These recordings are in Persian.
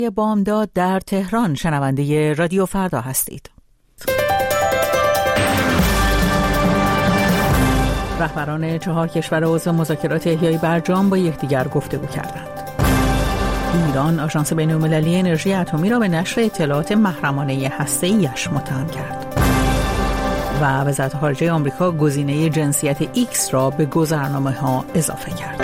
بامداد در تهران شنونده رادیو فردا هستید. رهبران 4 کشور عضو مذاکرات احیای برجام با یکدیگر گفتگو کردند. ایران آژانس بین‌المللی انرژی اتمی را به نشر اطلاعات محرمانه هسته‌ای‌اش متهم کرد. و وزارت خارجه آمریکا گزینه جنسیت ایکس را به گذرنامه‌ها اضافه کرد.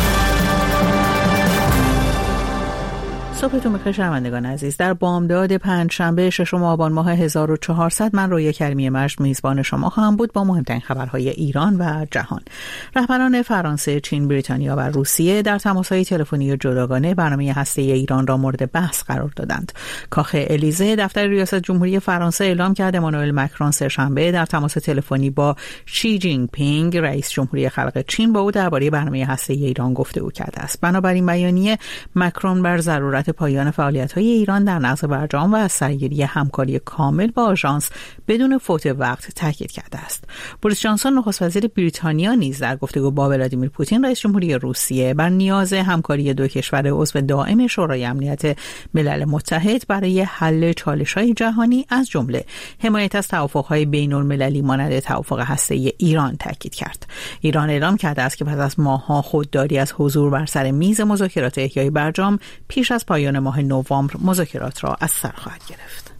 صبحتون بخیر شنوندگان عزیز. در بامداد پنجشنبه 6 آبان ماه 1400 من رویا کریمی مجد میزبان شما خواهم بود با مهمترین خبرهای ایران و جهان. رهبران فرانسه، چین، بریتانیا و روسیه در تماس‌های تلفنی جداگانه برنامه هسته‌ای ایران را مورد بحث قرار دادند. کاخ الیزه دفتر ریاست جمهوری فرانسه اعلام کرد امانوئل مکرون سه‌شنبه در تماس تلفنی با شی جین پینگ رئیس جمهوری خلق چین با او درباره برنامه هسته‌ای ایران گفتگو کرده است. بنابراین بیانیه مکرون بر ضرورت پایان فعالیت‌های ایران در نقض برجام و از سرگیری همکاری کامل با آژانس بدون فوت وقت تاکید کرده است. بوریس جانسون نخست وزیر بریتانیا نیز در گفتگو با ولادیمیر پوتین رئیس جمهوری روسیه بر نیاز همکاری دو کشور عضو دائم شورای امنیت ملل متحد برای حل چالش‌های جهانی از جمله حمایت از توافق‌های بین‌المللی مانند توافق هسته‌ای ایران تاکید کرد. ایران اعلام کرده است که پس از ماه‌ها خودداری از حضور بر سر میز مذاکرات احیای برجام پیش از پایان ماه نوامبر مذاکرات را از سر خواهد گرفت.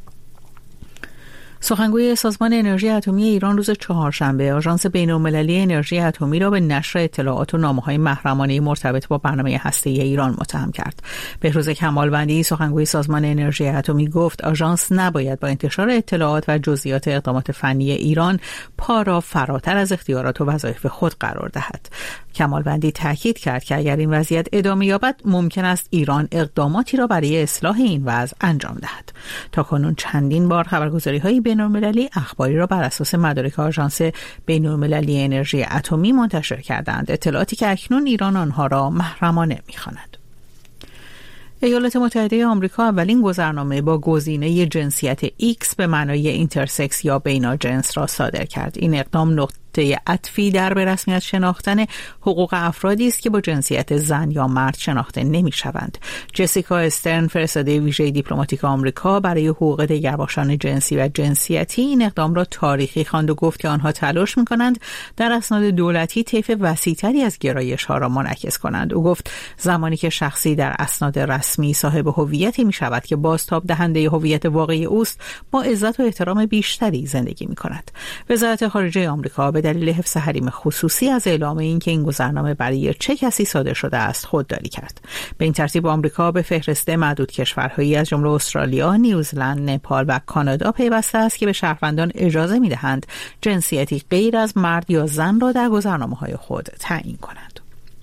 سخنگوی سازمان انرژی اتمی ایران روز چهارشنبه آژانس بین‌المللی انرژی اتمی را به نشر اطلاعات و نامه‌های محرمانه مرتبط با برنامه هسته‌ای ایران متهم کرد. بهروز کمالوندی سخنگوی سازمان انرژی اتمی گفت آژانس نباید با انتشار اطلاعات و جزئیات اقدامات فنی ایران پا را فراتر از اختیارات و وظایف خود قرار دهد. کمالوندی تاکید کرد که اگر این وضعیت ادامه یابد ممکن است ایران اقداماتی را برای اصلاح این وضع انجام دهد. تاکنون چندین بار خبرگزاری‌های بین‌المللی اخباری را بر اساس مدارک آژانس بین‌المللی انرژی اتمی منتشر کردند، اطلاعاتی که اکنون ایران آنها را محرمانه می‌خواند. ایالات متحده آمریکا اولین گذرنامه با گزینه جنسیت ایکس به معنای اینترسکس یا بیناجنس را صادر کرد. این اقدام نقطه عطفی در به رسمیت شناختن حقوق افرادی است که با جنسیت زن یا مرد شناخته نمی‌شوند. جسیکا استرن فرستاده ویژه دیپلماتیک آمریکا برای حقوق دیگرباشان جنسی و جنسیتی این اقدام را تاریخی خواند و گفت که آنها تلاش می‌کنند در اسناد دولتی طیف وسیع‌تری از گرایش‌ها را منعکس کنند. او گفت زمانی که شخصی در اسناد رسمی صاحب هویتی می‌شود که بازتاب دهنده هویت واقعی اوست، با عزت و احترام بیشتری زندگی می‌کند. وزارت خارجه آمریکا به دلیل حفظ حریم خصوصی از اعلام اینکه این گذرنامه برای چه کسی صادر شده است خودداری کرد. به این ترتیب آمریکا به فهرست معدود کشورهایی از جمله استرالیا، نیوزلند، نپال و کانادا پیوسته است که به شهروندان اجازه می‌دهند جنسیتی غیر از مرد یا زن را در گذرنامه‌های خود تعیین کنند.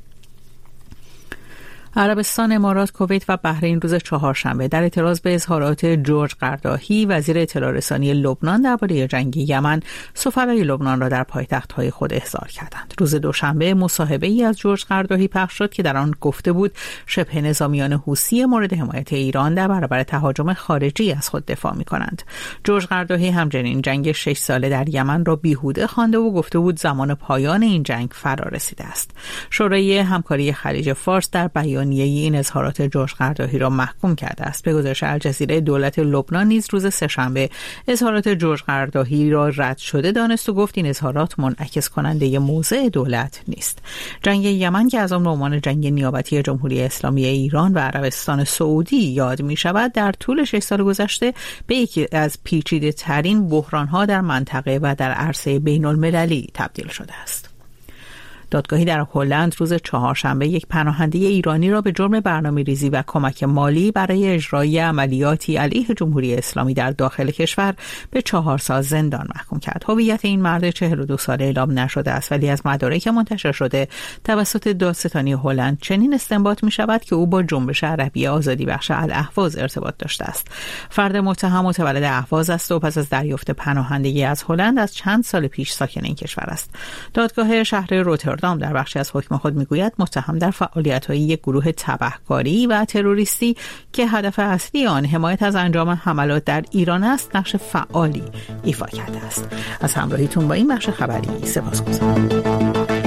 عربستان، امارات، کویت و بحرین روز چهارشنبه در اعتراض به اظهارات جورج قرداهی وزیر اطلاع رسانی لبنان درباره جنگ یمن، سفرای لبنان را در پایتخت‌های خود احضار کردند. روز دوشنبه مصاحبه‌ای از جورج قرداهی پخش شد که در آن گفته بود شبه نظامیان حوثی مورد حمایت ایران در برابر تهاجم خارجی از خود دفاع می‌کنند. جورج قرداهی همچنین جنگ 6 ساله در یمن را بیهوده خوانده و گفته بود زمان پایان این جنگ فرا رسیده است. شورای همکاری خلیج فارس در بیانیه این اظهارات جورج قرداهی را محکوم کرده است. به گزارش الجزیره دولت لبنان نیز روز سه‌شنبه اظهارات جورج قرداهی را رد شده دانست و گفت این اظهارات منعکس کننده موضع دولت نیست. جنگ یمن که از آن به عنوان جنگ نیابتی جمهوری اسلامی ایران و عربستان سعودی یاد می شود در طول 6 سال گذشته به یکی از پیچیده ترین بحران ها در منطقه و در عرصه بین المللی تبدیل شده است. دادگاهی در هلند روز چهارشنبه یک پناهنده ایرانی را به جرم برنامه‌ریزی و کمک مالی برای اجرای عملیاتی علیه جمهوری اسلامی در داخل کشور به 4 سال زندان محکوم کرد. هویت این مرد 42 ساله اعلام نشده است، ولی از مدارک منتشر شده توسط دادستانی هلند چنین استنباط می‌شود که او با جنبش عربی آزادی بخش الاهواز ارتباط داشته است. فرد متهم متولد اهواز است و پس از دریافت پناهندگی از هلند از چند سال پیش ساکن این کشور است. دادگاه شهر روتردام در بخشی از حکم خود میگوید متهم در فعالیت‌های یک گروه تبهکاری و تروریستی که هدف اصلی آن حمایت از انجام حملات در ایران است نقش فعالی ایفا کرده است. از همراهیتون با این بخش خبری سپاسگزارم.